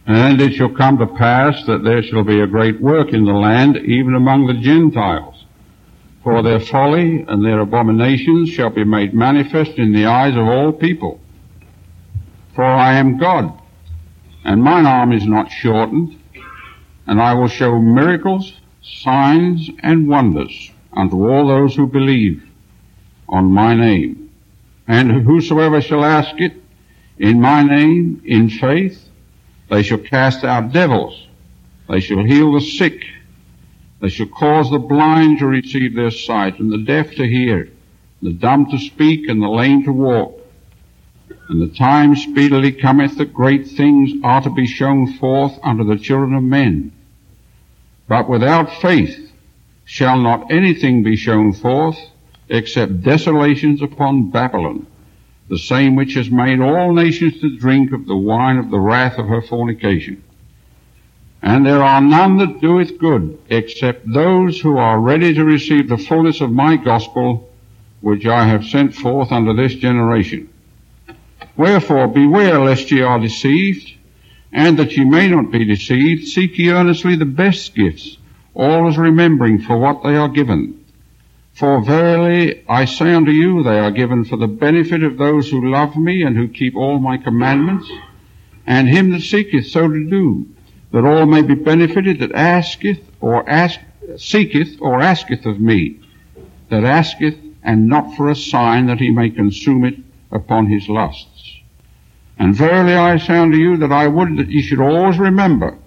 And it shall come to pass that there shall be a great work in the land, even among the Gentiles. For their folly and their abominations shall be made manifest in the eyes of all people. For I am God, and mine arm is not shortened, and I will show miracles, signs, and wonders unto all those who believe on my name. And whosoever shall ask it in my name, in faith, they shall cast out devils, they shall heal the sick, they shall cause the blind to receive their sight, and the deaf to hear, the dumb to speak, and the lame to walk. And the time speedily cometh that great things are to be shown forth unto the children of men. But without faith shall not anything be shown forth, except desolations upon Babylon, the same which has made all nations to drink of the wine of the wrath of her fornication. And there are none that doeth good, except those who are ready to receive the fullness of my gospel, which I have sent forth unto this generation. Wherefore beware lest ye are deceived, and that ye may not be deceived, seek ye earnestly the best gifts, always remembering for what they are given. For verily I say unto you, they are given for the benefit of those who love me and who keep all my commandments, and him that seeketh so to do, that all may be benefited that seeketh or asketh of me, that asketh, and not for a sign that he may consume it upon his lusts. And verily I say unto you, that I would that ye should always remember,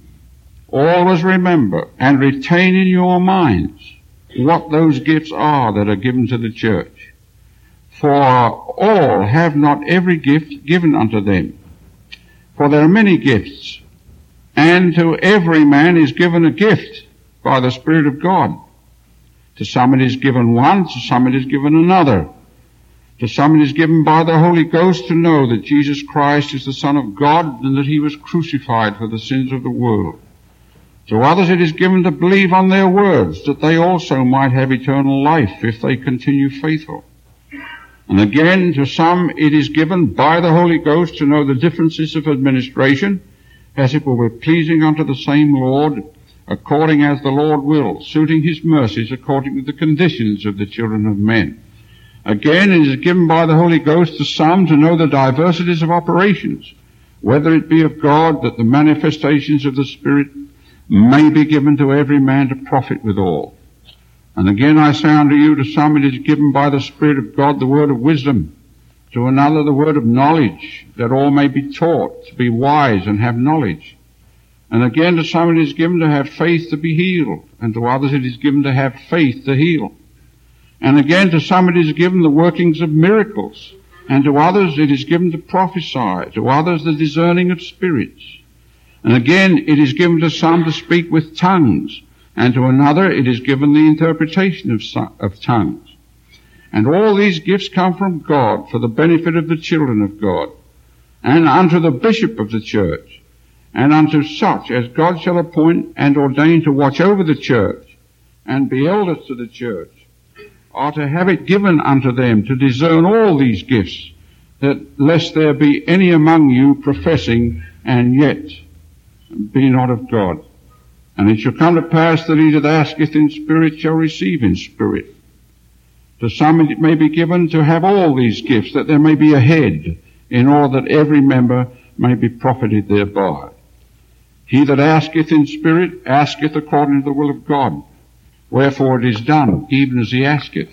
and retain in your minds what those gifts are that are given to the church. For all have not every gift given unto them. For there are many gifts, and to every man is given a gift by the Spirit of God. To some it is given one, to some it is given another. To some it is given by the Holy Ghost to know that Jesus Christ is the Son of God, and that he was crucified for the sins of the world. To others it is given to believe on their words, that they also might have eternal life if they continue faithful. And again, to some it is given by the Holy Ghost to know the differences of administration, as it will be pleasing unto the same Lord, according as the Lord will, suiting his mercies according to the conditions of the children of men. Again, it is given by the Holy Ghost to some to know the diversities of operations, whether it be of God, that the manifestations of the Spirit may be given to every man to profit withal. And again I say unto you, to some it is given by the Spirit of God the word of wisdom, to another the word of knowledge, that all may be taught, to be wise and have knowledge. And again to some it is given to have faith to be healed, and to others it is given to have faith to heal. And again to some it is given the workings of miracles, and to others it is given to prophesy, to others the discerning of spirits. And again it is given to some to speak with tongues, and to another it is given the interpretation of tongues. And all these gifts come from God for the benefit of the children of God, and unto the bishop of the church, and unto such as God shall appoint and ordain to watch over the church, and be elders to the church, are to have it given unto them to discern all these gifts, that lest there be any among you professing, and yet be not of God. And it shall come to pass that he that asketh in spirit shall receive in spirit. To some it may be given to have all these gifts, that there may be a head, in order that every member may be profited thereby. He that asketh in spirit asketh according to the will of God. Wherefore it is done, even as he asketh.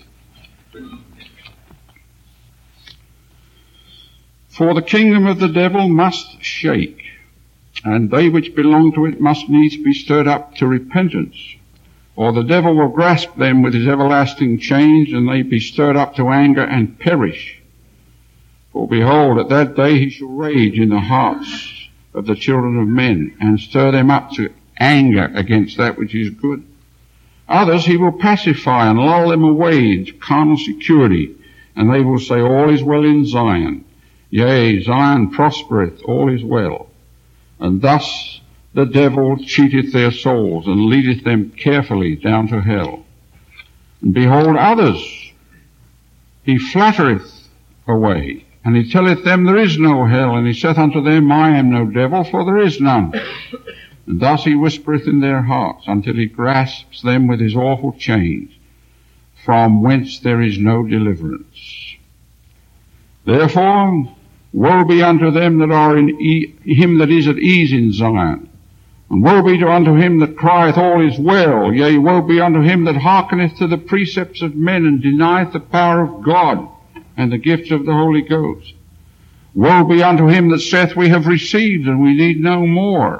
For the kingdom of the devil must shake, and they which belong to it must needs be stirred up to repentance, or the devil will grasp them with his everlasting chains, and they be stirred up to anger and perish. For behold, at that day he shall rage in the hearts of the children of men, and stir them up to anger against that which is good. Others he will pacify and lull them away into carnal security, and they will say, all is well in Zion. Yea, Zion prospereth, all is well. And thus the devil cheateth their souls, and leadeth them carefully down to hell. And behold, others he flattereth away, And he telleth them there is no hell, and he saith unto them, I am no devil, for there is none. And thus he whispereth in their hearts, until he grasps them with his awful chains, from whence there is no deliverance. Therefore, woe be unto them that are in him that is at ease in Zion, and woe be unto him that crieth all is well, yea, woe be unto him that hearkeneth to the precepts of men, and denieth the power of God, and the gifts of the Holy Ghost. Woe be unto him that saith, we have received, and we need no more.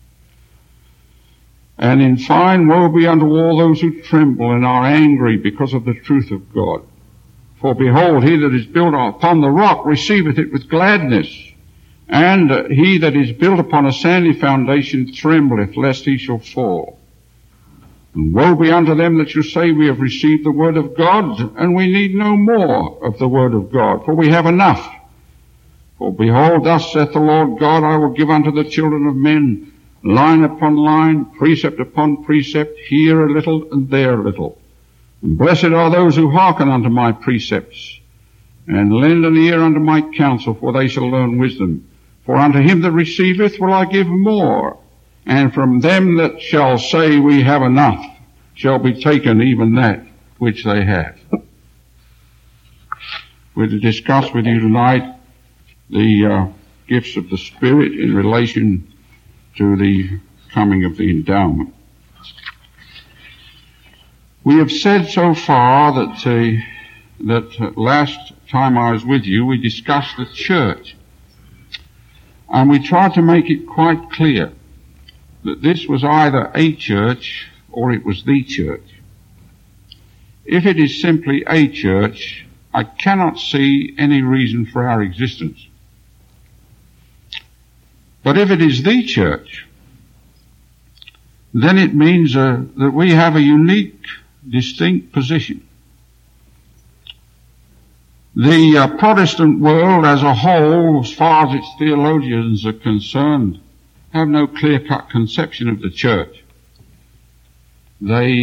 And in fine, woe be unto all those who tremble and are angry because of the truth of God. For behold, he that is built upon the rock receiveth it with gladness, and he that is built upon a sandy foundation trembleth lest he shall fall. And woe be unto them that shall say, we have received the word of God, and we need no more of the word of God, for we have enough. For behold, thus saith the Lord God, I will give unto the children of men line upon line, precept upon precept, here a little and there a little. And blessed are those who hearken unto my precepts, and lend an ear unto my counsel, for they shall learn wisdom. For unto him that receiveth will I give more, and from them that shall say, we have enough, shall be taken even that which they have. We're to discuss with you tonight the gifts of the Spirit in relation to the coming of the endowment. We have said so far that last time I was with you, we discussed the church. And we tried to make it quite clear that this was either a church or it was the church. If it is simply a church, I cannot see any reason for our existence. But if it is the church, then it means that we have a unique, distinct position. The Protestant world as a whole, as far as its theologians are concerned, have no clear-cut conception of the church. They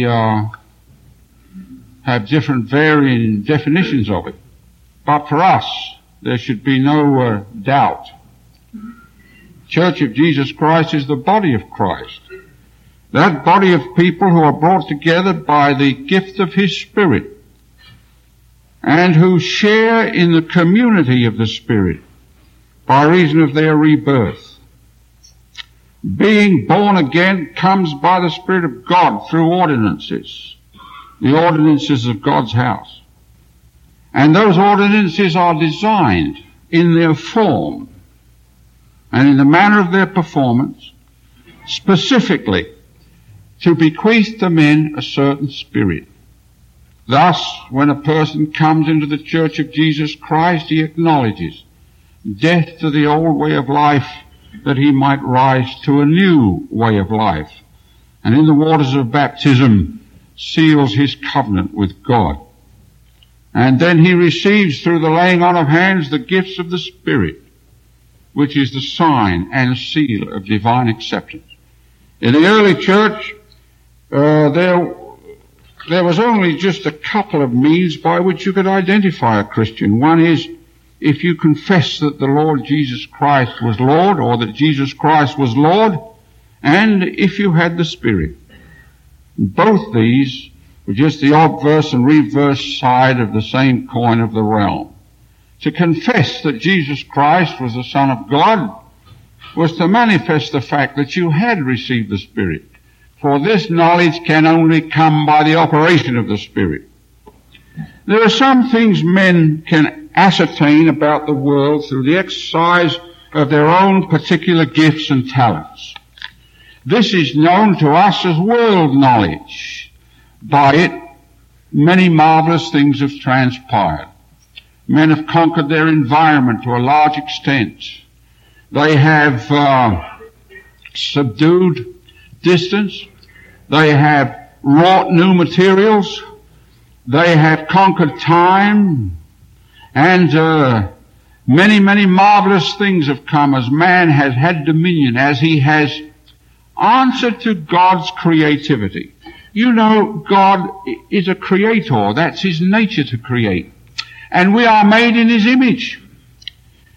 have different varying definitions of it. But for us, there should be no doubt. Church of Jesus Christ is the body of Christ. That body of people who are brought together by the gift of His Spirit, and who share in the community of the Spirit by reason of their rebirth. Being born again comes by the Spirit of God through ordinances, the ordinances of God's house. And those ordinances are designed in their form and in the manner of their performance specifically to bequeath to men a certain spirit. Thus, when a person comes into the Church of Jesus Christ, he acknowledges death to the old way of life, that he might rise to a new way of life, and in the waters of baptism seals his covenant with God. And then he receives through the laying on of hands the gifts of the Spirit, which is the sign and seal of divine acceptance. In the early church, there was only just a couple of means by which you could identify a Christian. One is if you confess that the Lord Jesus Christ was Lord, or that Jesus Christ was Lord, and if you had the Spirit. Both these were just the obverse and reverse side of the same coin of the realm. To confess that Jesus Christ was the Son of God was to manifest the fact that you had received the Spirit. For this knowledge can only come by the operation of the Spirit. There are some things men can ascertain about the world through the exercise of their own particular gifts and talents. This is known to us as world knowledge. By it, many marvelous things have transpired. Men have conquered their environment to a large extent. They have subdued distance. They have wrought new materials. They have conquered time. And many, many marvelous things have come as man has had dominion, as he has answered to God's creativity. You know, God is a creator. That's His nature to create. And we are made in His image.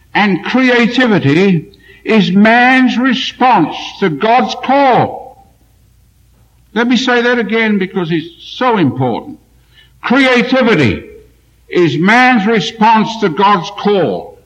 and creativity is man's response to God's call. Let me say that again because it's so important. Creativity is man's response to God's call.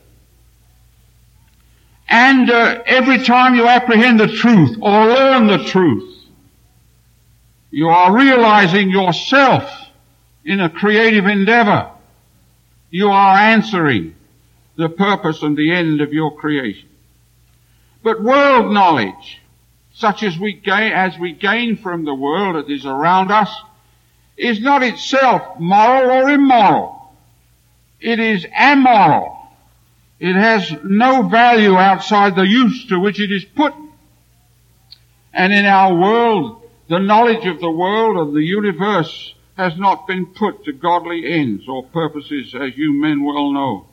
And every time you apprehend the truth or learn the truth, you are realizing yourself in a creative endeavor. You are answering the purpose and the end of your creation. But world knowledge, such as we gain from the world that is around us, is not itself moral or immoral. It is amoral. It has no value outside the use to which it is put. And in our world, the knowledge of the world and the universe has not been put to godly ends or purposes, as you men well know.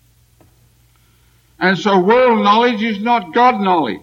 And so world knowledge is not God knowledge.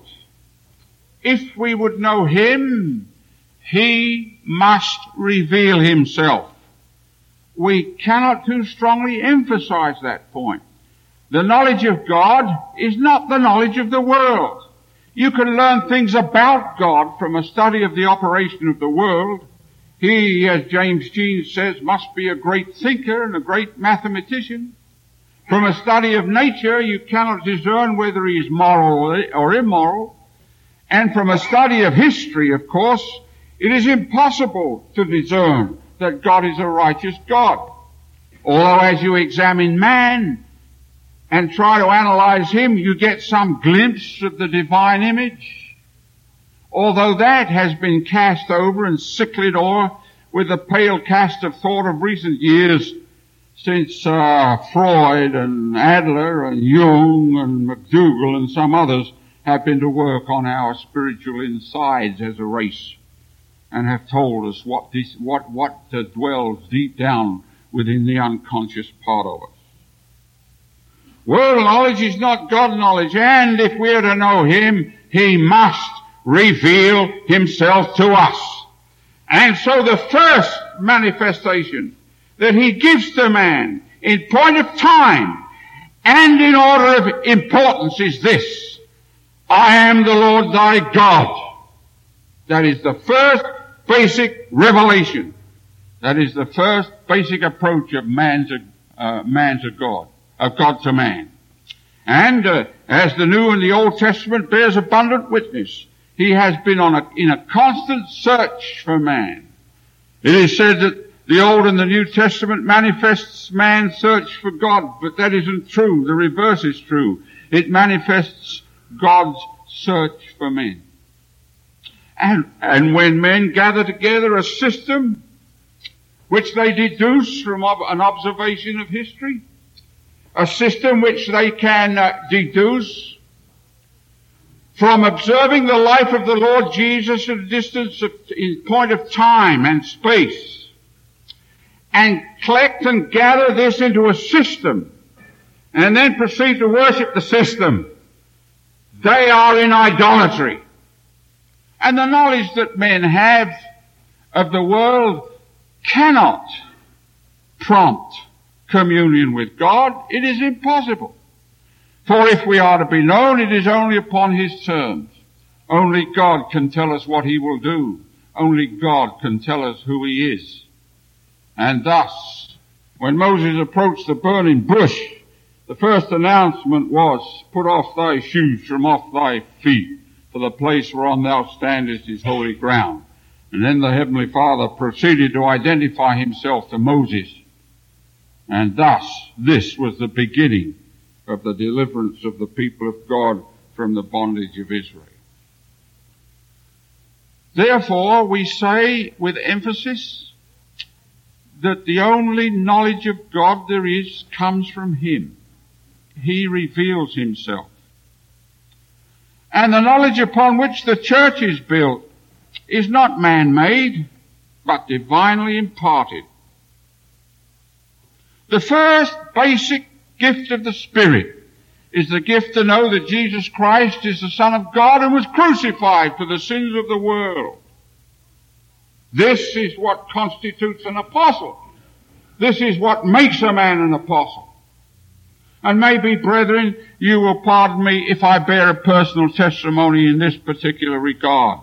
If we would know Him, He must reveal Himself. We cannot too strongly emphasize that point. The knowledge of God is not the knowledge of the world. You can learn things about God from a study of the operation of the world. He, as James Jean says, must be a great thinker and a great mathematician. From a study of nature, you cannot discern whether he is moral or immoral. And from a study of history, of course, it is impossible to discern that God is a righteous God. Although as you examine man and try to analyze him, you get some glimpse of the divine image. Although that has been cast over and sicklied o'er with the pale cast of thought of recent years, since Freud and Adler and Jung and McDougall and some others have been to work on our spiritual insides as a race and have told us what dwells deep down within the unconscious part of us. World knowledge is not God knowledge, and if we are to know Him, He must reveal Himself to us. And so the first manifestation that He gives to man in point of time and in order of importance is this: I am the Lord thy God. That is the first basic revelation. That is the first basic approach of man to God, of God to man. And as the New and the Old Testament bears abundant witness, He has been in a constant search for man. It is said that the Old and the New Testament manifests man's search for God, but that isn't true. The reverse is true. It manifests God's search for men. And when men gather together a system which they deduce from an observation of history, a system which they can deduce from observing the life of the Lord Jesus at a distance in point of time and space, and collect and gather this into a system, and then proceed to worship the system, they are in idolatry. And the knowledge that men have of the world cannot prompt communion with God. It is impossible. For if we are to be known, it is only upon His terms. Only God can tell us what He will do. Only God can tell us who He is. And thus, when Moses approached the burning bush, the first announcement was, put off thy shoes from off thy feet, for the place whereon thou standest is holy ground. And then the Heavenly Father proceeded to identify Himself to Moses. And thus, this was the beginning of the deliverance of the people of God from the bondage of Israel. Therefore, we say with emphasis that the only knowledge of God there is comes from Him. He reveals Himself. And the knowledge upon which the church is built is not man-made, but divinely imparted. The first basic gift of the Spirit is the gift to know that Jesus Christ is the Son of God and was crucified for the sins of the world. This is what constitutes an apostle. This is what makes a man an apostle. And maybe, brethren, you will pardon me if I bear a personal testimony in this particular regard.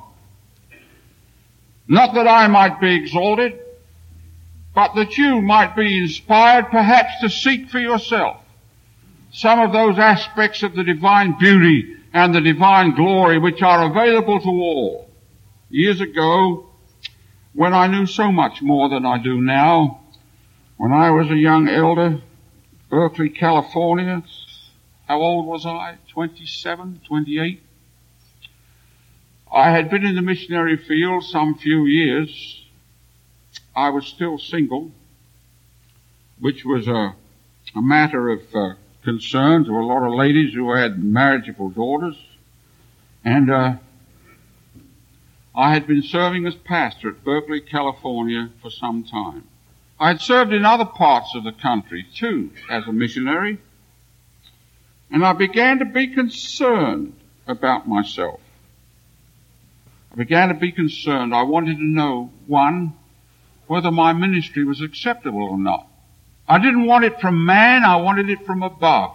Not that I might be exalted, but that you might be inspired perhaps to seek for yourself some of those aspects of the divine beauty and the divine glory which are available to all. Years ago, when I knew so much more than I do now, when I was a young elder, Berkeley, California, how old was I? 27, 28? I had been in the missionary field some few years. I was still single, which was a matter of concern to a lot of ladies who had marriageable daughters. And I had been serving as pastor at Berkeley, California for some time. I had served in other parts of the country too as a missionary, and I began to be concerned about myself. I began to be concerned. I wanted to know, one, whether my ministry was acceptable or not. I didn't want it from man, I wanted it from above.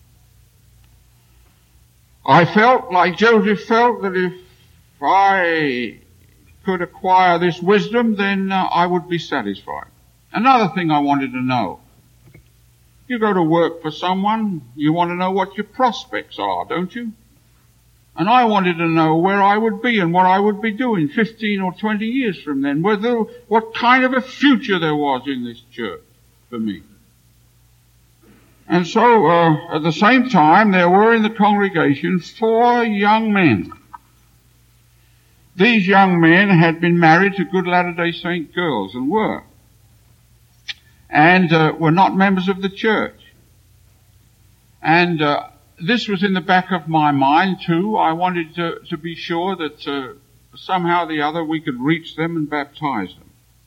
I felt like Joseph felt that if I could acquire this wisdom, then I would be satisfied. Another thing I wanted to know. You go to work for someone, you want to know what your prospects are, don't you? And I wanted to know where I would be and what I would be doing 15 or 20 years from then, what kind of a future there was in this church for me. And so, at the same time, there were in the congregation 4 young men. These young men had been married to good Latter-day Saint girls and were not members of the church. And this was in the back of my mind too. I wanted to be sure that somehow or the other we could reach them and baptize them.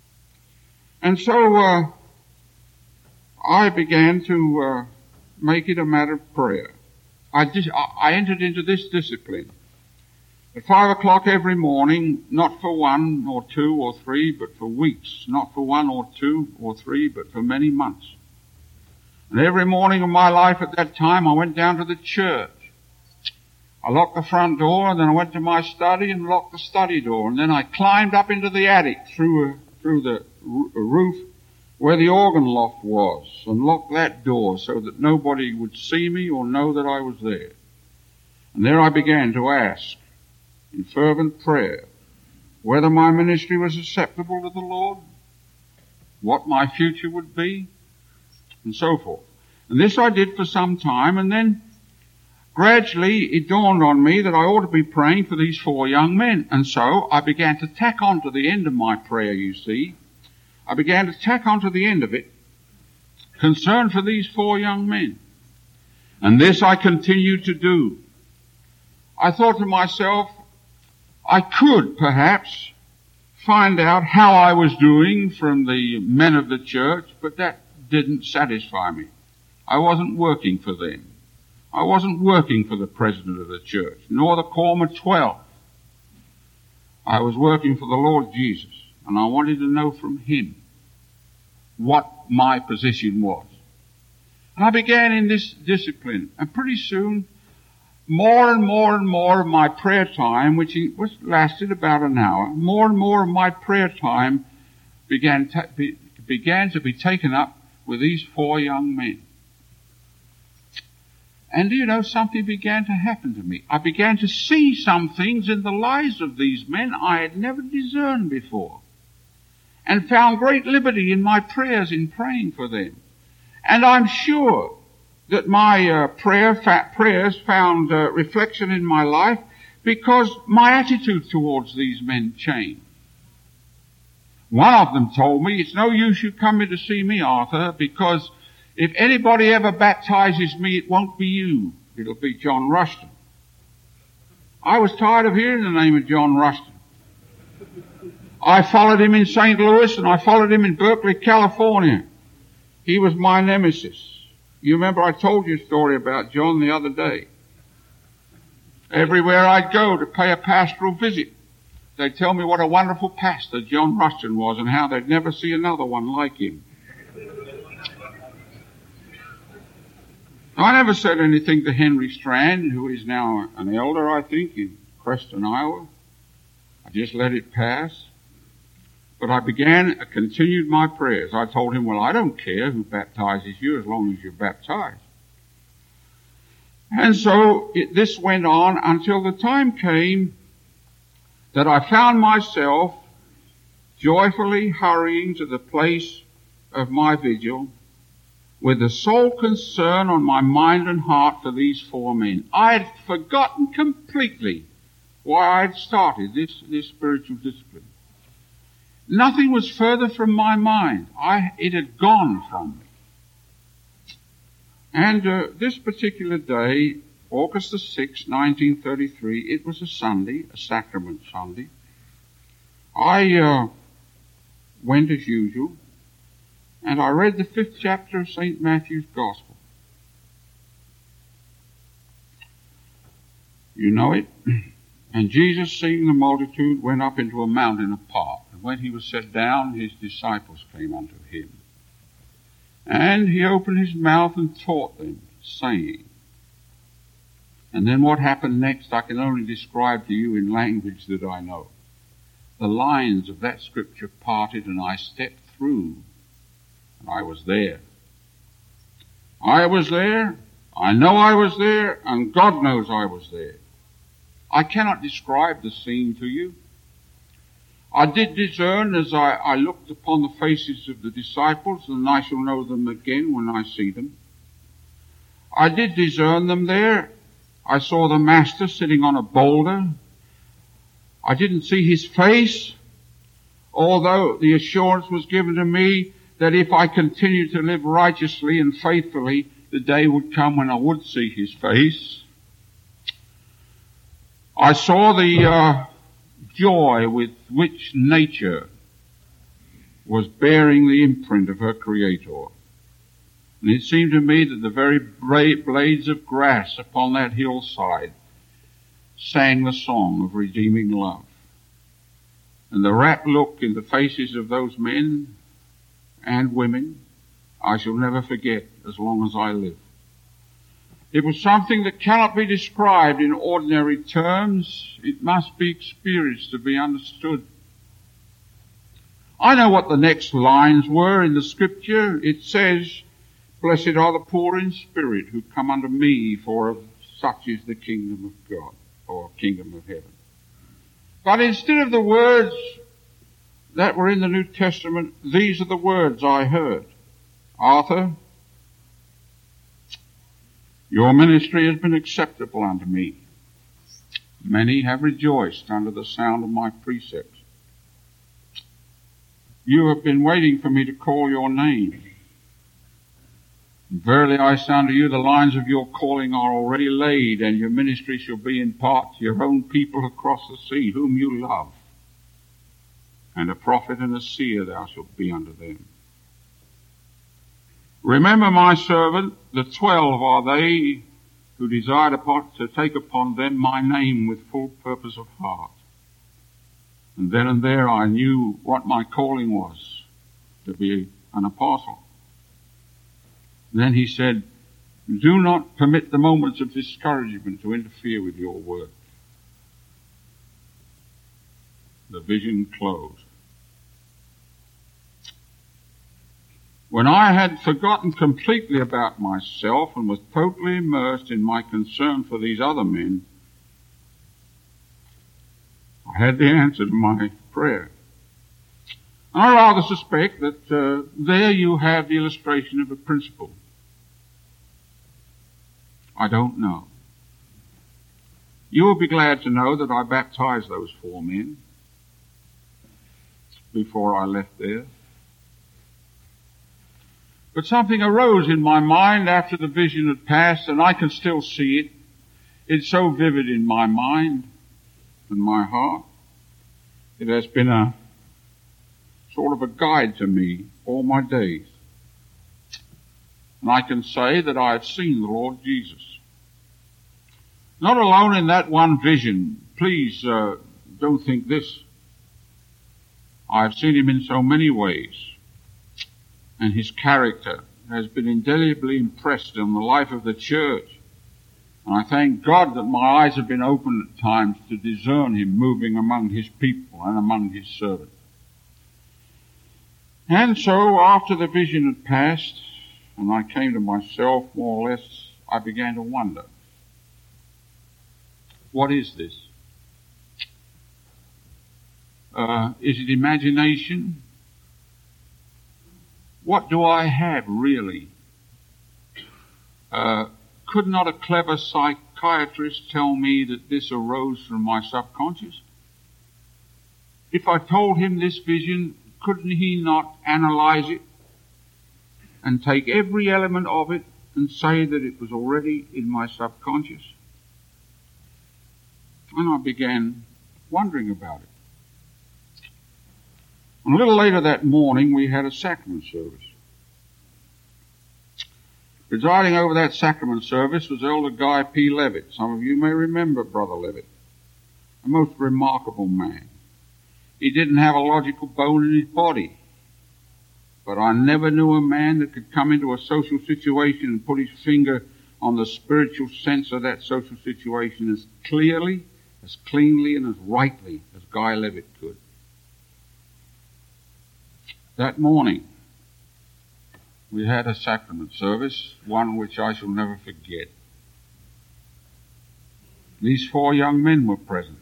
And so I began to make it a matter of prayer. I entered into this discipline. At 5 o'clock every morning, not for 1 or 2 or 3, but for weeks. Not for 1 or 2 or 3, but for many months. And every morning of my life at that time, I went down to the church. I locked the front door, and then I went to my study and locked the study door. And then I climbed up into the attic through the roof where the organ loft was and locked that door so that nobody would see me or know that I was there. And there I began to ask in fervent prayer whether my ministry was acceptable to the Lord, what my future would be, and so forth. And this I did for some time, and then gradually it dawned on me that I ought to be praying for these 4 young men. And so I began to tack on to the end of my prayer, you see. I began to tack on to the end of it concern for these 4 young men. And this I continued to do. I thought to myself, I could perhaps find out how I was doing from the men of the church, but that didn't satisfy me. I wasn't working for them. I wasn't working for the president of the church, nor the quorum of 12. I was working for the Lord Jesus, and I wanted to know from Him what my position was. And I began in this discipline, and pretty soon more and more of my prayer time, which lasted about an hour, more and more of my prayer time began to be taken up with these 4 young men. And do you know, something began to happen to me. I began to see some things in the lives of these men I had never discerned before, and found great liberty in my prayers in praying for them. And I'm sure that my prayers found reflection in my life because my attitude towards these men changed. One of them told me, it's no use you coming to see me, Arthur, because if anybody ever baptizes me, it won't be you. It'll be John Rushton. I was tired of hearing the name of John Rushton. I followed him in St. Louis and I followed him in Berkeley, California. He was my nemesis. You remember I told you a story about John the other day. Everywhere I'd go to pay a pastoral visit, they'd tell me what a wonderful pastor John Rushton was and how they'd never see another one like him. I never said anything to Henry Strand, who is now an elder, I think, in Creston, Iowa. I just let it pass. But I continued my prayers. I told him, well, I don't care who baptizes you as long as you're baptized. And so this went on until the time came that I found myself joyfully hurrying to the place of my vigil with the sole concern on my mind and heart for these 4 men. I had forgotten completely why I had started this spiritual discipline. Nothing was further from my mind. It had gone from me. And this particular day, August the 6th, 1933, it was a Sunday, a sacrament Sunday. I went as usual, and I read the 5th chapter of St. Matthew's Gospel. You know it. And Jesus, seeing the multitude, went up into a mountain apart. And when he was set down, his disciples came unto him. And he opened his mouth and taught them, saying. And then what happened next I can only describe to you in language that I know. The lines of that scripture parted, and I stepped through, and I was there. I was there, I know I was there, and God knows I was there. I cannot describe the scene to you. I did discern as I looked upon the faces of the disciples, and I shall know them again when I see them. I did discern them there. I saw the Master sitting on a boulder. I didn't see his face, although the assurance was given to me that if I continued to live righteously and faithfully, the day would come when I would see his face. I saw the joy with which nature was bearing the imprint of her Creator. And it seemed to me that the very blades of grass upon that hillside sang the song of redeeming love. And the rapt look in the faces of those men and women I shall never forget as long as I live. It was something that cannot be described in ordinary terms. It must be experienced to be understood. I know what the next lines were in the scripture. It says, "Blessed are the poor in spirit who come unto me, for of such is the kingdom of God," or kingdom of heaven. But instead of the words that were in the New Testament, these are the words I heard. "Arthur, your ministry has been acceptable unto me. Many have rejoiced under the sound of my precepts. You have been waiting for me to call your name. Verily I say unto you, the lines of your calling are already laid, and your ministry shall be in part to your own people across the sea, whom you love. And a prophet and a seer thou shalt be unto them. Remember my servant, the 12 are they who desired to take upon them my name with full purpose of heart. And then and there I knew what my calling was, to be an apostle. And then he said, do not permit the moments of discouragement to interfere with your work. The vision closed. When I had forgotten completely about myself and was totally immersed in my concern for these other men, I had the answer to my prayer. I rather suspect that there you have the illustration of a principle. I don't know. You will be glad to know that I baptized those 4 men before I left there. But something arose in my mind after the vision had passed, and I can still see it. It's so vivid in my mind and my heart. It has been a sort of a guide to me all my days. And I can say that I have seen the Lord Jesus. Not alone in that one vision. Please don't think this. I have seen him in so many ways. And his character has been indelibly impressed on the life of the church. And I thank God that my eyes have been opened at times to discern him moving among his people and among his servants. And so after the vision had passed and I came to myself, more or less, I began to wonder, what is this? Is it imagination? What do I have, really? Could not a clever psychiatrist tell me that this arose from my subconscious? If I told him this vision, couldn't he not analyze it and take every element of it and say that it was already in my subconscious? And I began wondering about it. And a little later that morning, we had a sacrament service. Presiding over that sacrament service was Elder Guy P. Levitt. Some of you may remember Brother Levitt, a most remarkable man. He didn't have a logical bone in his body, but I never knew a man that could come into a social situation and put his finger on the spiritual sense of that social situation as clearly, as cleanly, and as rightly as Guy Levitt could. That morning, we had a sacrament service, one which I shall never forget. These 4 young men were present.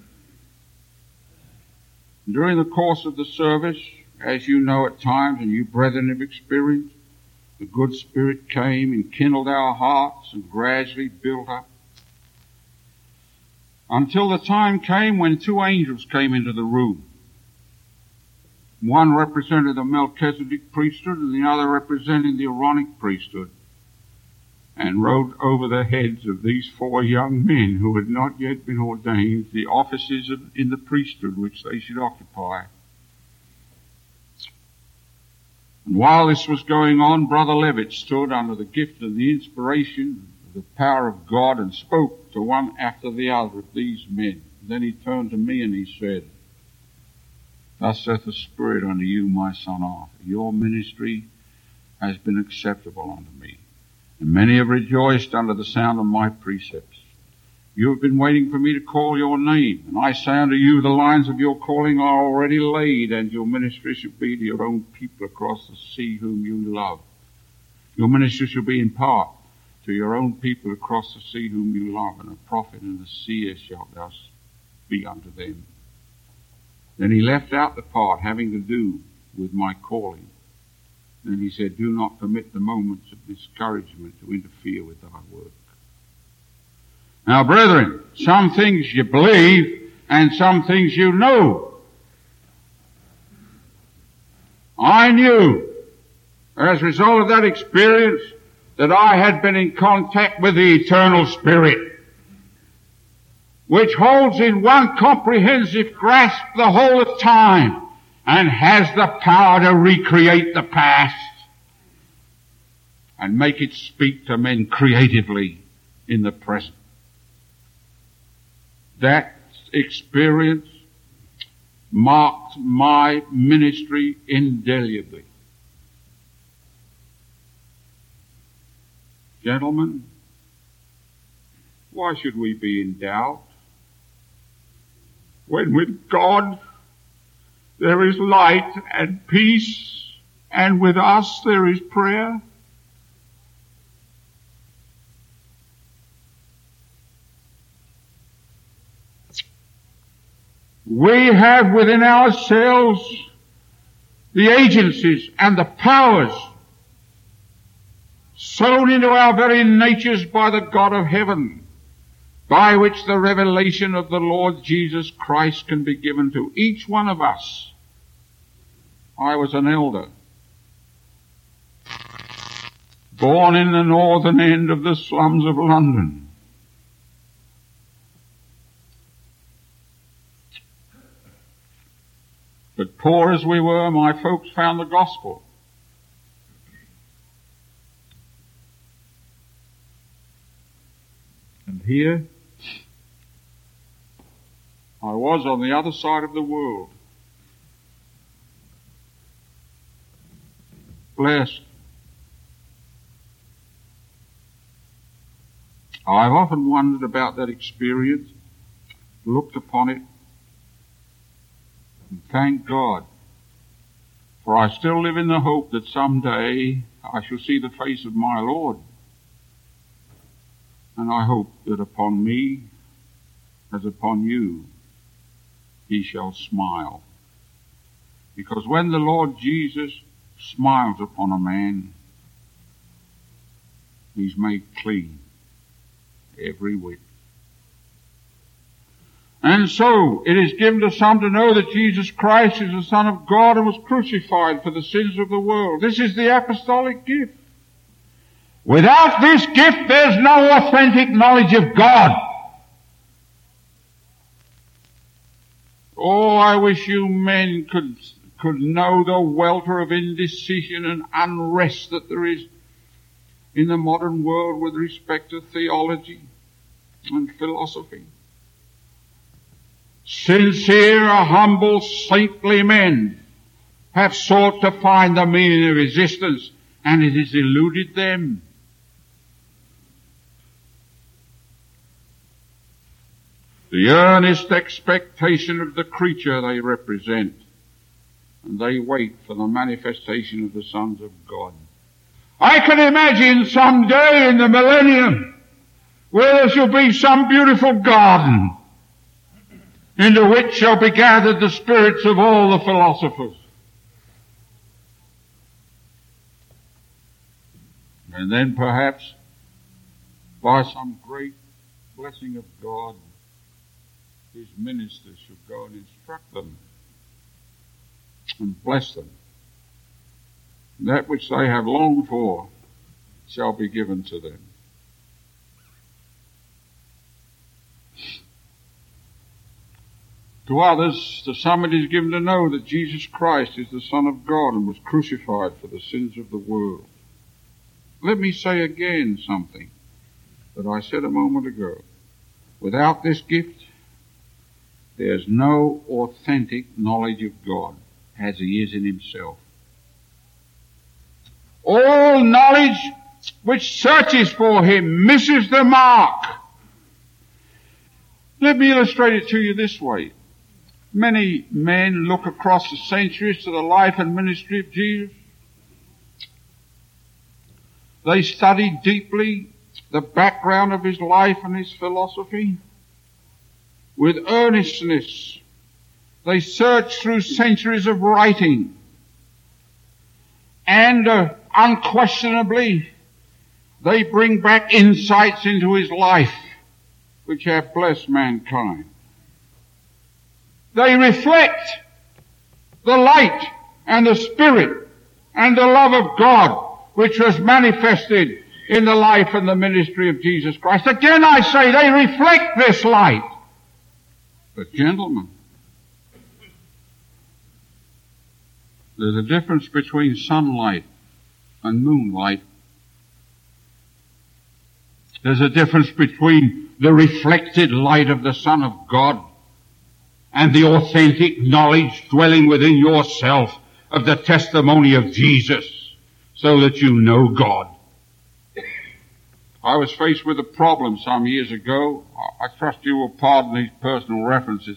During the course of the service, as you know at times and you brethren have experienced, the good Spirit came and kindled our hearts and gradually built up, until the time came when 2 angels came into the room. One represented the Melchizedek priesthood and the other representing the Aaronic priesthood, and rode over the heads of these 4 young men who had not yet been ordained the offices in the priesthood which they should occupy. And while this was going on, Brother Levitt stood under the gift of the inspiration of the power of God and spoke to one after the other of these men. Then he turned to me and he said, "Thus saith the Spirit unto you, my son Arthur, your ministry has been acceptable unto me, and many have rejoiced under the sound of my precepts. You have been waiting for me to call your name, and I say unto you, the lines of your calling are already laid, and your ministry shall be to your own people across the sea whom you love. Your ministry shall be in part to your own people across the sea whom you love, and a prophet and a seer shalt thou be unto them." Then he left out the part having to do with my calling. Then he said, "Do not permit the moments of discouragement to interfere with thy work." Now, brethren, some things you believe and some things you know. I knew, as a result of that experience, that I had been in contact with the Eternal Spirit, which holds in one comprehensive grasp the whole of time and has the power to recreate the past and make it speak to men creatively in the present. That experience marked my ministry indelibly. Gentlemen, why should we be in doubt when with God there is light and peace, and with us there is prayer? We have within ourselves the agencies and the powers sown into our very natures by the God of heaven, by which the revelation of the Lord Jesus Christ can be given to each one of us. I was an elder, born in the northern end of the slums of London. But poor as we were, my folks found the gospel. And here I was on the other side of the world, blessed I've often wondered about that experience, looked upon it, and thank God, for I still live in the hope that someday I shall see the face of my Lord. And I hope that upon me, as upon you, he shall smile. Because when the Lord Jesus smiles upon a man, he's made clean every whit. And so it is given to some to know that Jesus Christ is the Son of God and was crucified for the sins of the world. This is the apostolic gift. Without this gift, there's no authentic knowledge of God. Oh, I wish you men could know the welter of indecision and unrest that there is in the modern world with respect to theology and philosophy. Sincere, humble, saintly men have sought to find the meaning of existence, and it has eluded them. The earnest expectation of the creature they represent, and they wait for the manifestation of the sons of God. I can imagine some day in the millennium where there shall be some beautiful garden into which shall be gathered the spirits of all the philosophers. And then perhaps by some great blessing of God, his ministers shall go and instruct them and bless them. That which they have longed for shall be given to them. To others, to some it is given to know that Jesus Christ is the Son of God and was crucified for the sins of the world. Let me say again something that I said a moment ago. Without this gift, there's no authentic knowledge of God as he is in himself. All knowledge which searches for him misses the mark. Let me illustrate it to you this way. Many men look across the centuries to the life and ministry of Jesus. They study deeply the background of his life and his philosophy. With earnestness, they search through centuries of writing. And unquestionably, they bring back insights into his life which have blessed mankind. They reflect the light and the Spirit and the love of God which was manifested in the life and the ministry of Jesus Christ. Again I say, they reflect this light. But gentlemen, there's a difference between sunlight and moonlight. There's a difference between the reflected light of the Son of God and the authentic knowledge dwelling within yourself of the testimony of Jesus so that you know God. I was faced with a problem some years ago. I trust you will pardon these personal references.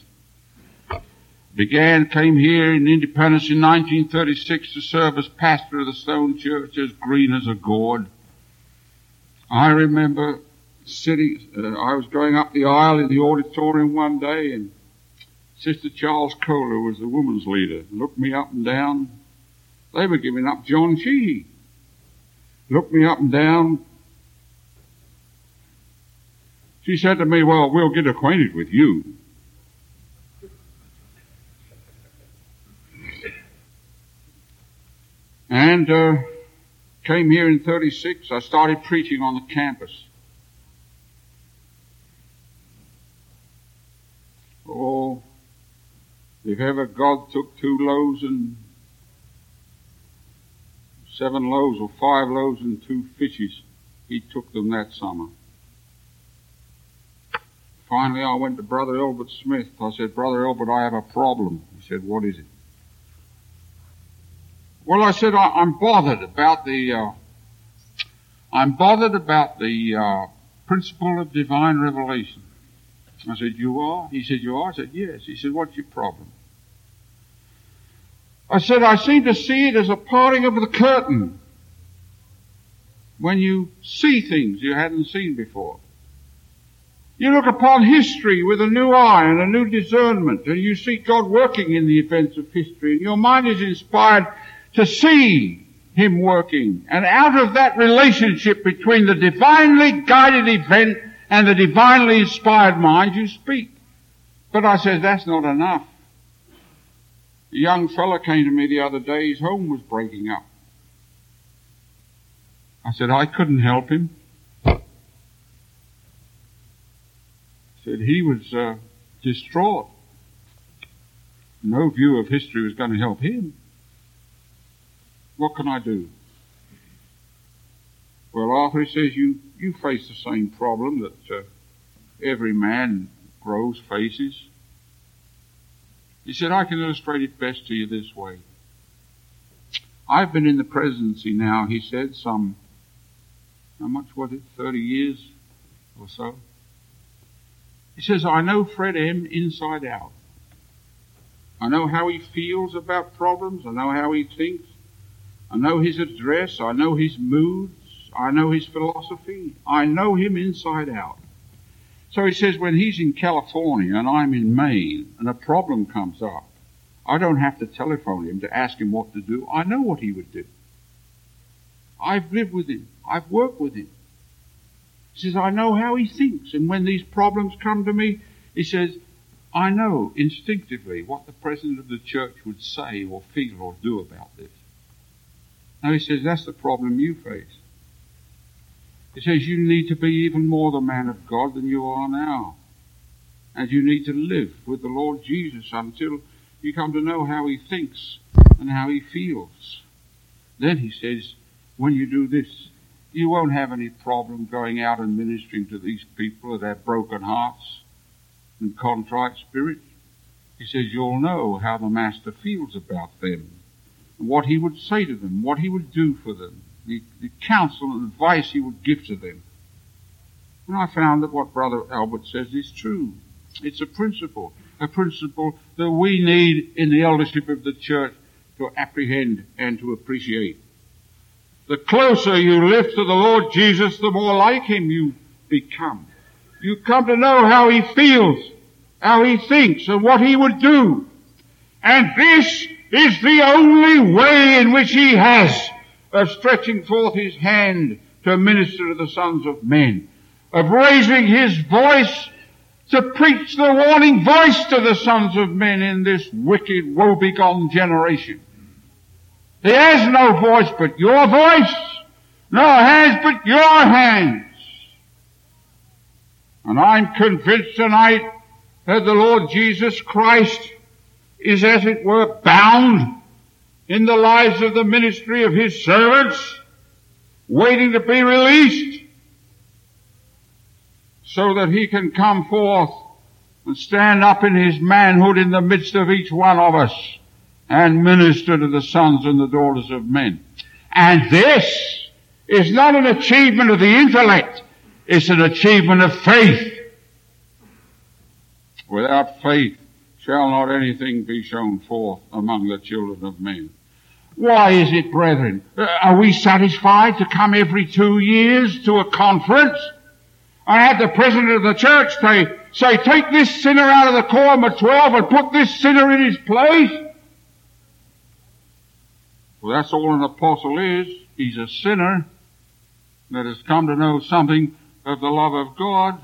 Came here in Independence in 1936 to serve as pastor of the Stone Church, as green as a gourd. I remember I was going up the aisle in the auditorium one day, and Sister Charles Kohler was the women's leader, looked me up and down. They were giving up John Sheehy. Looked me up and down. She said to me, well, we'll get acquainted with you. And came here in 36. I started preaching on the campus. Oh, if ever God took 2 loaves and 7 loaves or 5 loaves and 2 fishes, he took them that summer. Finally, I went to Brother Elbert Smith. I said, Brother Elbert, I have a problem. He said, what is it? Well, I said, I'm bothered about the principle of divine revelation. I said, you are? He said, you are? I said, yes. He said, what's your problem? I said, I seem to see it as a parting of the curtain. When you see things you hadn't seen before. You look upon history with a new eye and a new discernment, and you see God working in the events of history, and your mind is inspired to see Him working. And out of that relationship between the divinely guided event and the divinely inspired mind, you speak. But I said, that's not enough. A young fella came to me the other day, his home was breaking up. I said, I couldn't help him. I said, he was distraught. No view of history was going to help him. What can I do? Well, Arthur, he says, you face the same problem that every man grows faces. He said, I can illustrate it best to you this way. I've been in the presidency now, he said, how much was it, 30 years or so? He says, I know Fred M. inside out. I know how he feels about problems. I know how he thinks. I know his address. I know his moods. I know his philosophy. I know him inside out. So he says, when he's in California and I'm in Maine and a problem comes up, I don't have to telephone him to ask him what to do. I know what he would do. I've lived with him. I've worked with him. He says, I know how he thinks. And when these problems come to me, he says, I know instinctively what the president of the church would say or feel or do about this. Now he says, that's the problem you face. He says, you need to be even more the man of God than you are now. And you need to live with the Lord Jesus until you come to know how he thinks and how he feels. Then he says, when you do this, you won't have any problem going out and ministering to these people that have broken hearts and contrite spirits. He says, you'll know how the Master feels about them, and what he would say to them, what he would do for them, the counsel and advice he would give to them. And I found that what Brother Albert says is true. It's a principle that we need in the eldership of the church to apprehend and to appreciate. The closer you live to the Lord Jesus, the more like him you become. You come to know how he feels, how he thinks, and what he would do. And this is the only way in which he has of stretching forth his hand to minister to the sons of men, of raising his voice to preach the warning voice to the sons of men in this wicked, woebegone generation. He has no voice but your voice, no hands but your hands. And I'm convinced tonight that the Lord Jesus Christ is, as it were, bound in the lives of the ministry of his servants, waiting to be released, so that he can come forth and stand up in his manhood in the midst of each one of us and minister to the sons and the daughters of men. And this is not an achievement of the intellect, it's an achievement of faith. Without faith shall not anything be shown forth among the children of men. Why is it, brethren? Are we satisfied to come every 2 years to a conference? I had the president of the church say, take this sinner out of the quorum of 12 and put this sinner in his place. Well, that's all an apostle is. He's a sinner that has come to know something of the love of God.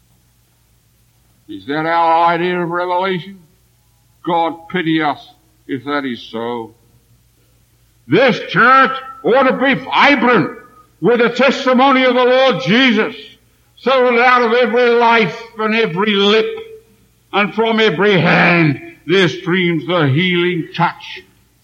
Is that our idea of revelation? God pity us if that is so. This church ought to be vibrant with the testimony of the Lord Jesus, so that out of every life and every lip and from every hand there streams the healing touch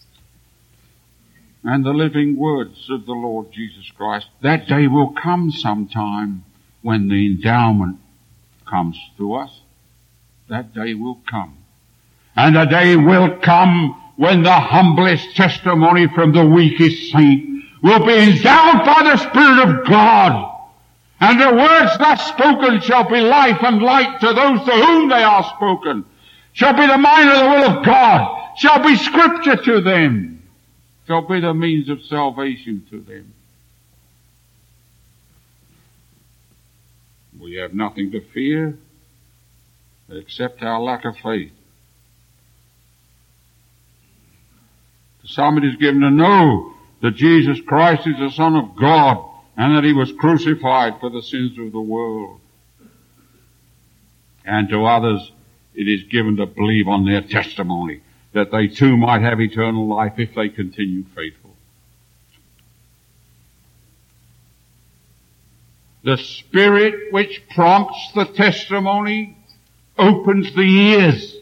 and the living words of the Lord Jesus Christ. That day will come sometime when the endowment comes to us. That day will come. And a day will come when the humblest testimony from the weakest saint will be endowed by the Spirit of God And the words thus spoken shall be life and light to those to whom they are spoken, shall be the mind of the will of God, shall be scripture to them, shall be the means of salvation to them. We have nothing to fear except our lack of faith. To some it is given to know that Jesus Christ is the Son of God and that he was crucified for the sins of the world. And to others it is given to believe on their testimony that they too might have eternal life if they continue faithful. The Spirit which prompts the testimony opens the ears.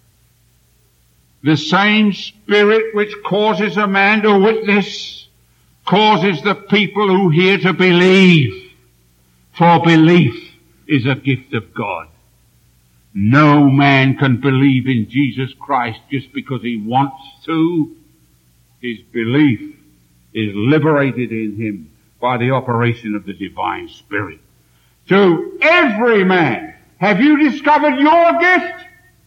The same Spirit which causes a man to witness causes the people who hear to believe. For belief is a gift of God. No man can believe in Jesus Christ just because he wants to. His belief is liberated in him by the operation of the divine Spirit. To every man, have you discovered your gift?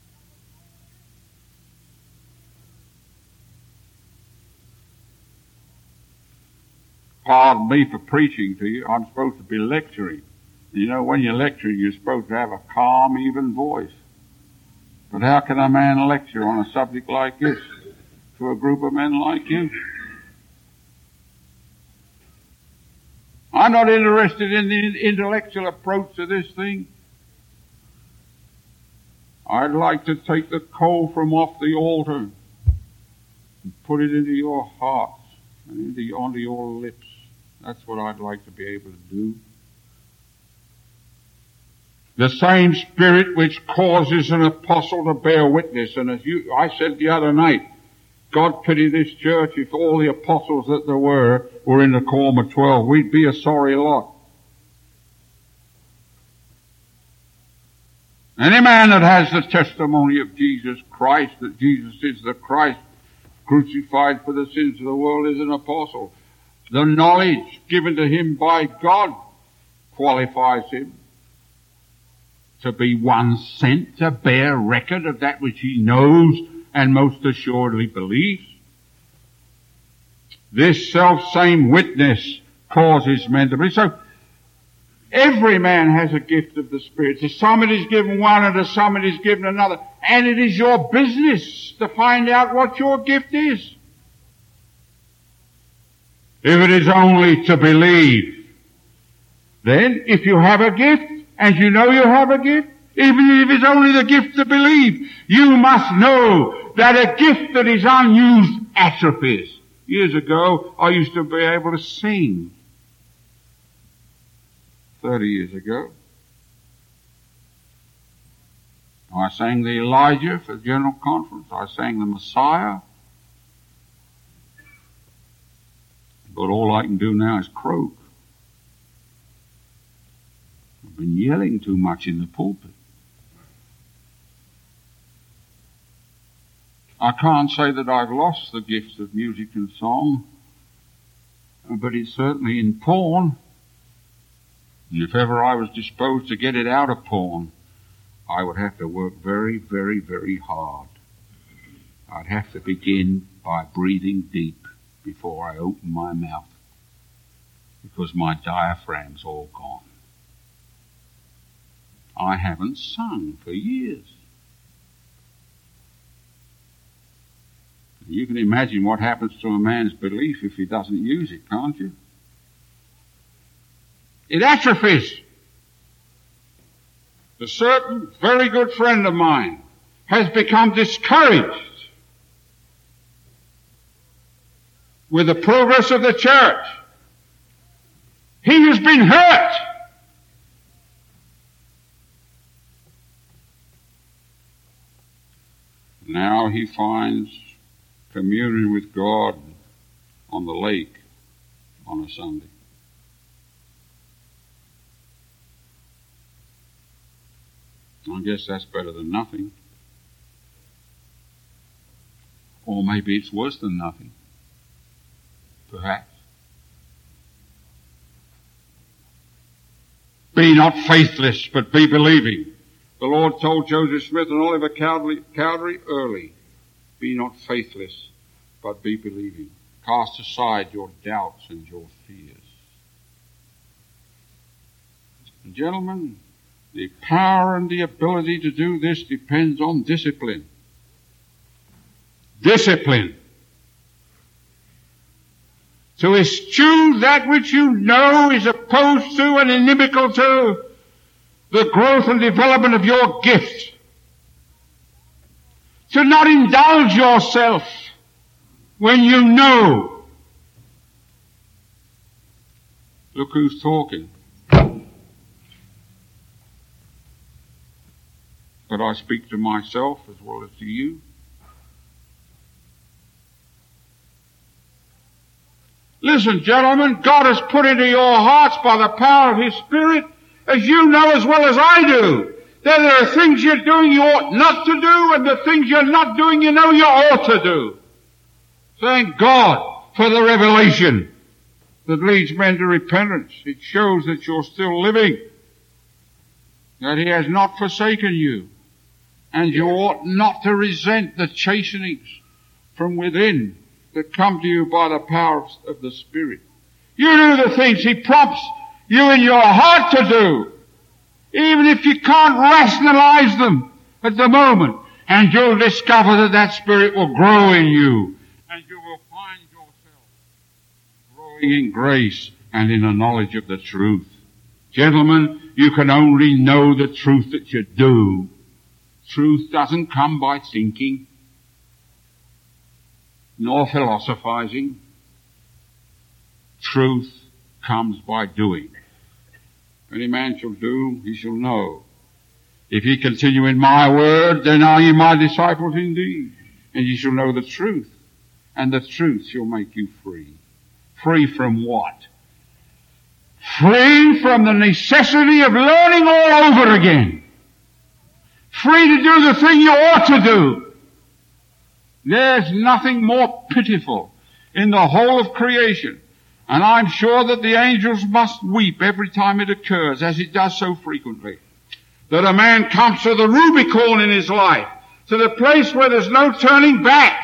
Pardon me for preaching to you. I'm supposed to be lecturing. You know, when you're lecturing, you're supposed to have a calm, even voice. But how can a man lecture on a subject like this to a group of men like you? I'm not interested in the intellectual approach to this thing. I'd like to take the coal from off the altar and put it into your hearts and onto your lips. That's what I'd like to be able to do. The same Spirit which causes an apostle to bear witness. And as I said the other night, God pity this church if all the apostles that there were in the quorum of 12. We'd be a sorry lot. Any man that has the testimony of Jesus Christ, that Jesus is the Christ, crucified for the sins of the world, is an apostle. The knowledge given to him by God qualifies him to be one sent to bear record of that which he knows and most assuredly believes. This self-same witness causes men to believe. So, every man has a gift of the Spirit. To some it is given one and to some it is given another. And it is your business to find out what your gift is. If it is only to believe, then if you have a gift, and you know you have a gift, even if it's only the gift to believe, you must know that a gift that is unused atrophies. Years ago, I used to be able to sing. 30 years ago. I sang the Elijah for the General Conference. I sang the Messiah. But all I can do now is croak. I've been yelling too much in the pulpit. I can't say that I've lost the gifts of music and song, but it's certainly in porn. And if ever I was disposed to get it out of porn, I would have to work very, very, very hard. I'd have to begin by breathing deep before I open my mouth, because my diaphragm's all gone. I haven't sung for years. You can imagine what happens to a man's belief if he doesn't use it, can't you? It atrophies. A certain very good friend of mine has become discouraged with the progress of the church. He has been hurt. Now he finds communion with God on the lake on a Sunday. I guess that's better than nothing. Or maybe it's worse than nothing. Perhaps. Be not faithless, but be believing. The Lord told Joseph Smith and Oliver Cowdery early, be not faithless, but be believing. Cast aside your doubts and your fears. And gentlemen, the power and the ability to do this depends on discipline. Discipline. To eschew that which you know is opposed to and inimical to the growth and development of your gift. To not indulge yourself when you know. Look who's talking. But I speak to myself as well as to you. Listen, gentlemen, God has put into your hearts by the power of His Spirit, as you know as well as I do, that there are things you're doing you ought not to do, and the things you're not doing you know you ought to do. Thank God for the revelation that leads men to repentance. It shows that you're still living, that He has not forsaken you, and you ought not to resent the chastenings from within that come to you by the power of the Spirit. You do the things He prompts you in your heart to do, even if you can't rationalize them at the moment, and you'll discover that that Spirit will grow in you, and you will find yourself growing in grace and in a knowledge of the truth. Gentlemen, you can only know the truth that you do. Truth doesn't come by thinking, nor philosophizing. Truth comes by doing. If any man shall do, he shall know. If ye continue in my word, then are ye my disciples indeed, and ye shall know the truth, and the truth shall make you free. Free from what? Free from the necessity of learning all over again. Free to do the thing you ought to do. There's nothing more pitiful in the whole of creation. And I'm sure that the angels must weep every time it occurs, as it does so frequently, that a man comes to the Rubicon in his life, to the place where there's no turning back.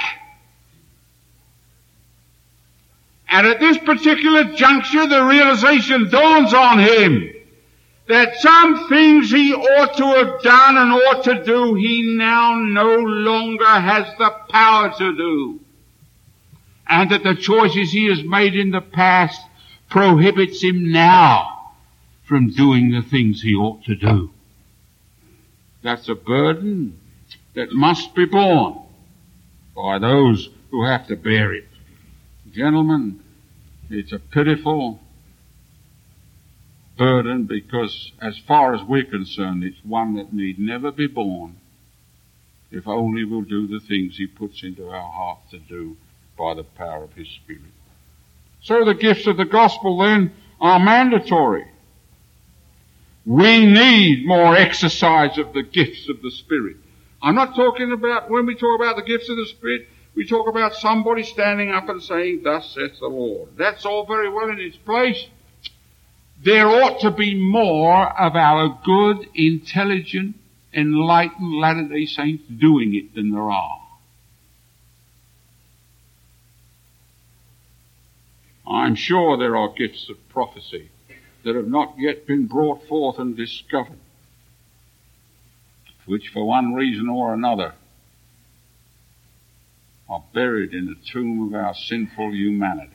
And at this particular juncture, the realization dawns on him that some things he ought to have done and ought to do, he now no longer has the power to do. And that the choices he has made in the past prohibits him now from doing the things he ought to do. That's a burden that must be borne by those who have to bear it. Gentlemen, it's a pitiful burden, because as far as we're concerned, it's one that need never be borne if only we'll do the things He puts into our hearts to do by the power of His Spirit. So the gifts of the gospel then are mandatory. We need more exercise of the gifts of the Spirit. I'm not talking about, when we talk about the gifts of the Spirit, we talk about somebody standing up and saying, "Thus saith the Lord." That's all very well in its place. There ought to be more of our good, intelligent, enlightened Latter-day Saints doing it than there are. I'm sure there are gifts of prophecy that have not yet been brought forth and discovered, which for one reason or another are buried in the tomb of our sinful humanity.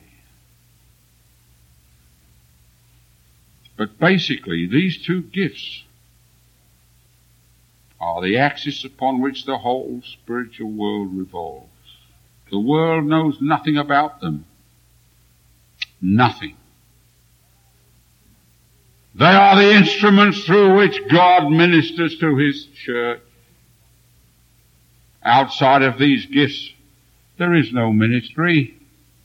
But basically, these two gifts are the axis upon which the whole spiritual world revolves. The world knows nothing about them. Nothing. They are the instruments through which God ministers to His church. Outside of these gifts, there is no ministry.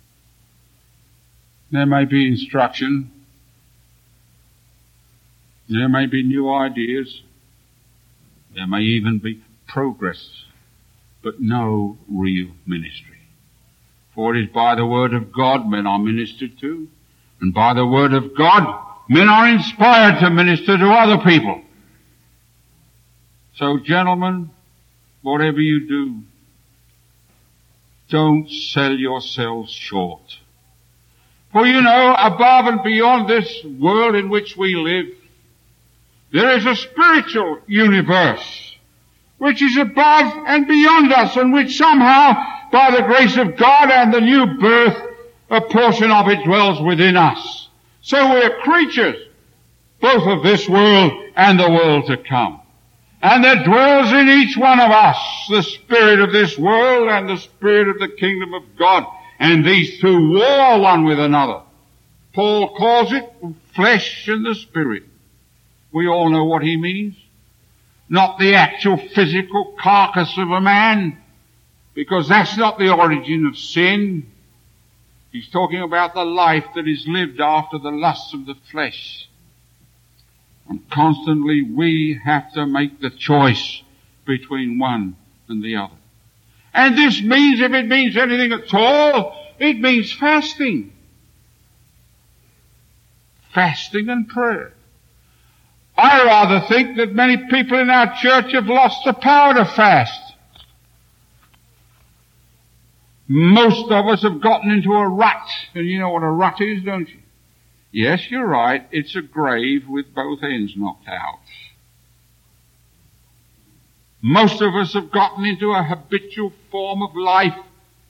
There may be instruction. There may be new ideas. There may even be progress, but no real ministry. For it is by the word of God men are ministered to, and by the word of God Men are inspired to minister to other people. So, gentlemen, whatever you do, don't sell yourselves short. For you know, above and beyond this world in which we live, there is a spiritual universe which is above and beyond us, and which somehow, by the grace of God and the new birth, a portion of it dwells within us. So we are creatures, both of this world and the world to come. And there dwells in each one of us the spirit of this world and the spirit of the kingdom of God. And these two war one with another. Paul calls it flesh and the spirit. We all know what he means. Not the actual physical carcass of a man, because that's not the origin of sin. He's talking about the life that is lived after the lusts of the flesh. And constantly we have to make the choice between one and the other. And this means, if it means anything at all, it means fasting. Fasting and prayer. I rather think that many people in our church have lost the power to fast. Most of us have gotten into a rut, and you know what a rut is, don't you? Yes, you're right, it's a grave with both ends knocked out. Most of us have gotten into a habitual form of life,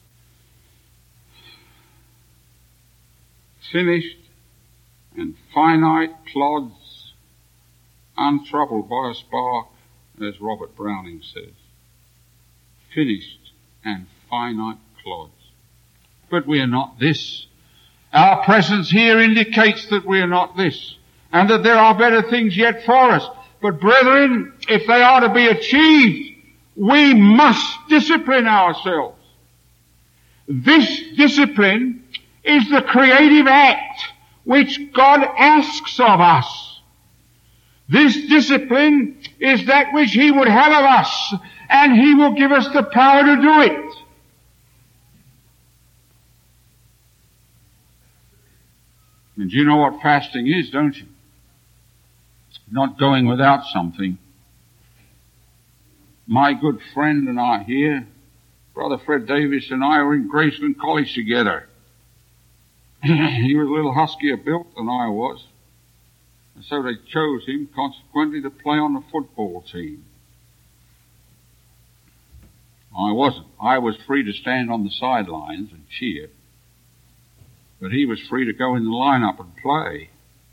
finished and finite clods, untroubled by a spark, as Robert Browning says. Finished and finite clods. But we are not this. Our presence here indicates that we are not this, and that there are better things yet for us. But brethren, if they are to be achieved, we must discipline ourselves. This discipline is the creative act which God asks of us. This discipline is that which He would have of us, and He will give us the power to do it. And you know what fasting is, don't you? Not going without something. My good friend and I here, Brother Fred Davis and I were in Graceland College together. He was a little huskier built than I was. And so they chose him, consequently, to play on the football team. I wasn't. I was free to stand on the sidelines and cheer. But he was free to go in the lineup and play.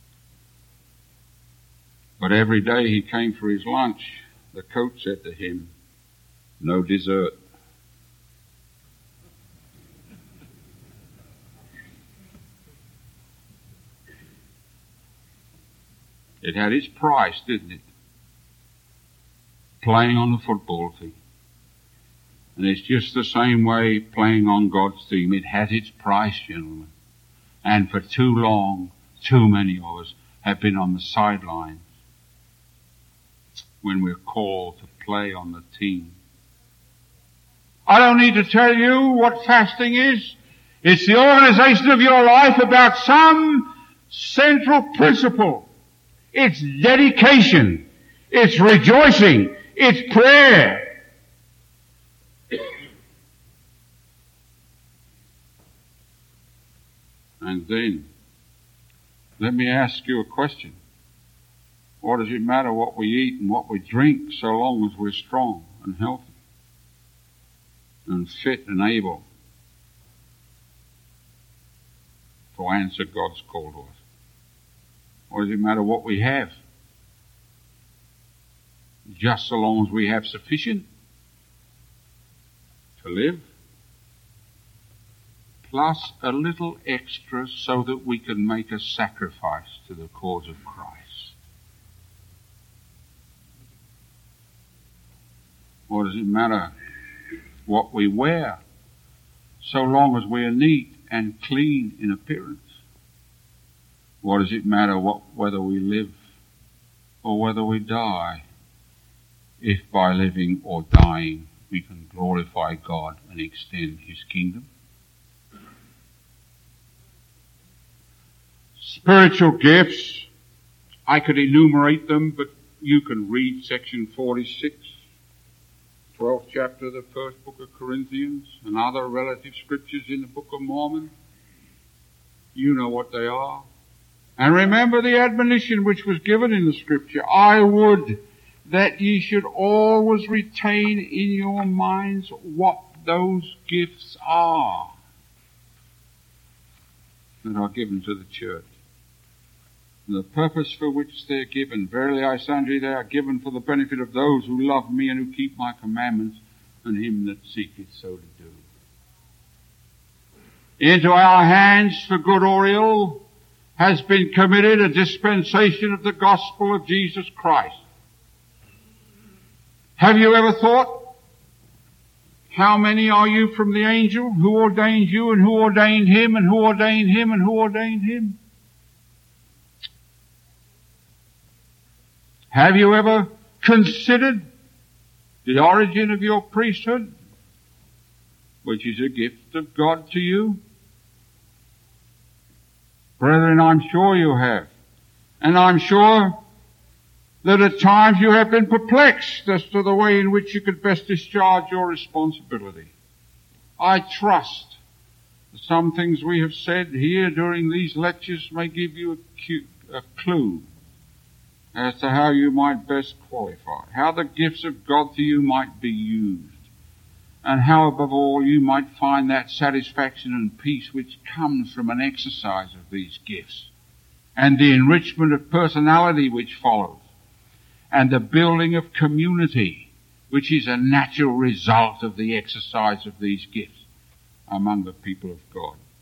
But every day he came for his lunch, the coach said to him, "No dessert." It had its price, didn't it? Playing on the football team. And it's just the same way playing on God's team. It has its price, gentlemen. And for too long, too many of us have been on the sidelines when we're called to play on the team. I don't need to tell you what fasting is. It's the organization of your life about some central principle. It's dedication. It's rejoicing. It's prayer. And then, let me ask you a question. What does it matter what we eat and what we drink so long as we're strong and healthy and fit and able to answer God's call to us? What does it matter what we have? Just so long as we have sufficient to live, plus a little extra so that we can make a sacrifice to the cause of Christ. What does it matter what we wear, so long as we are neat and clean in appearance? What does it matter whether we live or whether we die, if by living or dying we can glorify God and extend His kingdom? Spiritual gifts I could enumerate them, but you can read section 46, 12th chapter of the first book of Corinthians, and other relative scriptures in the Book of Mormon. You know what they are. And remember the admonition which was given in the scripture. I would that ye should always retain in your minds what those gifts are that are given to the church. And the purpose for which they are given. Verily I say unto you, they are given for the benefit of those who love me and who keep my commandments, and him that seeketh so to do. Into our hands, for good or ill, has been committed a dispensation of the gospel of Jesus Christ. Have you ever thought, how many are you from the angel? Who ordained you, and who ordained him, and who ordained him, and who ordained him? Have you ever considered the origin of your priesthood, which is a gift of God to you? Brethren, I'm sure you have. And I'm sure that at times you have been perplexed as to the way in which you could best discharge your responsibility. I trust that some things we have said here during these lectures may give you a clue as to how you might best qualify, how the gifts of God to you might be used, and how above all you might find that satisfaction and peace which comes from an exercise of these gifts, and the enrichment of personality which follows, and the building of community which is a natural result of the exercise of these gifts among the people of God.